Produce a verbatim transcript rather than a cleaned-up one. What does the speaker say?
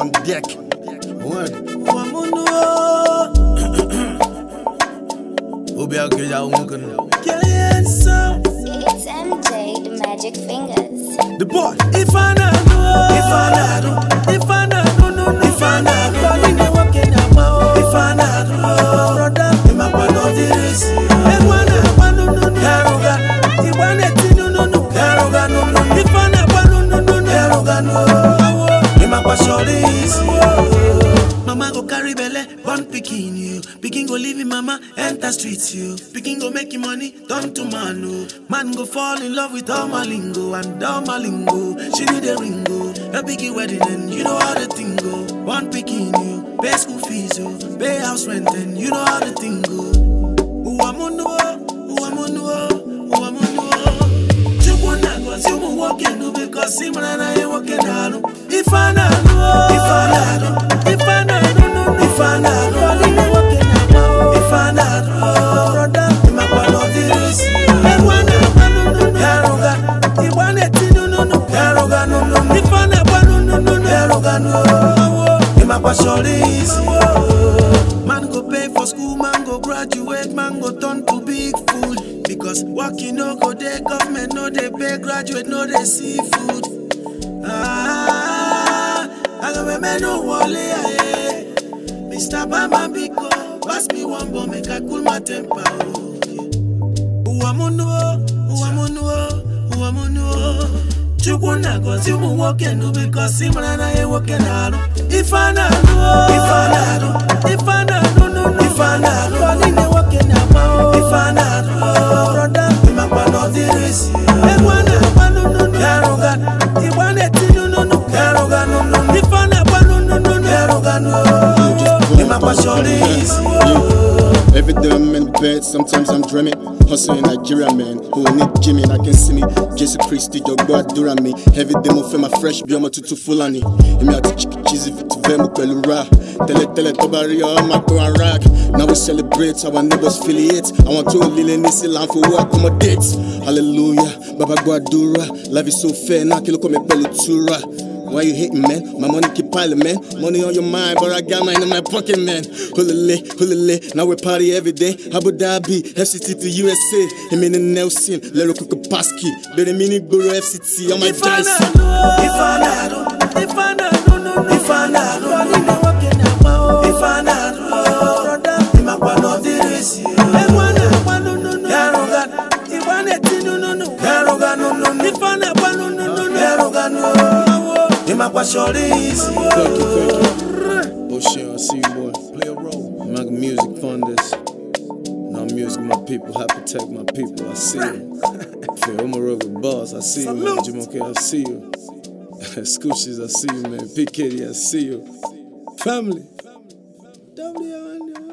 on deck. Word. It's M J, the Magic Fingers. The boy. If I know, if I know, if I know, no, no, if I know, if I know, brother, in my part of the race. If I know, no, no, no, if I know, no, no, if I know, no, no, no, in my part of the race. Mama go carry belle, born pikin you. Pikin go leave him mama, enter streets you. Pikin go make him money, turn to man oh. Man go fall in love with all my lingo and all my lingo. She need a ringo, a biggie wedding and you know how the thing go. Born pikin you, pay school fees you, pay house rent and you know how the thing go. Who am on who am on who am on Chukwana go see me walking no because him and I ain't walking down. If I know, if I know, if I know. If I know, if I know, brother, in my part of the race. If I know, if I know, in my part of the race. Man go pay for school, man go graduate, man go turn to big fool. Because working no go there, government no they pay, graduate no they see food. Ah, I got me man no wally. Mister Bama Biko, pass me one bomb, make I cool my temper. Who am on who am on who am on Chukwana goes you walking no because him and I ain't walking out. If I know, if I know, if I know, no, no, if I know, I ain't walking out. If I know, brother, in my part of the race. If I know, no, no, no, Yarogan, if I know, no, no, Yarogan, no, no, if I know, no, no, no, Yarogan, no. Every day I'm in bed, sometimes I'm dreaming. Hustling in Nigeria, man. Who need Jimmy? I can see me. Jesus Christ, your God, dura me. Every day, my feel my fresh, be my tutu fulani. Him out to chicken cheesy, to vemo pelura. Tele tele tobari, oh my go and rock. Now we celebrate our neighbors affiliate. I want to live in this land for what accommodate. Hallelujah, Baba Guadura. Life is so fair, now kill come pelutura. Why you hating, man? My money keep piling, man. Money on your mind, but I got mine in my pocket, man. Hulele, hulele, now we party every day. Abu Dhabi, F C T to U S A. Him in the Nelson, Lero Kukupaski. Bere mini Guru F C T on my dice. If I know, if I know, if I know, if I know, brother, in my part of the race. If I know, Yarogan, if I know, Yarogan, no, no, if I know, no, no, Yarogan, no. My passion is thank you, thank you. O'Shea, I see you, boy. Play a role. I'm making music on this. Now music, my people, I protect my people. I see you. Feel Omarova boss, I see you, man. Jamoke, I see you. Scoochies, I see you, man. P. Kitty, I see you. Family. W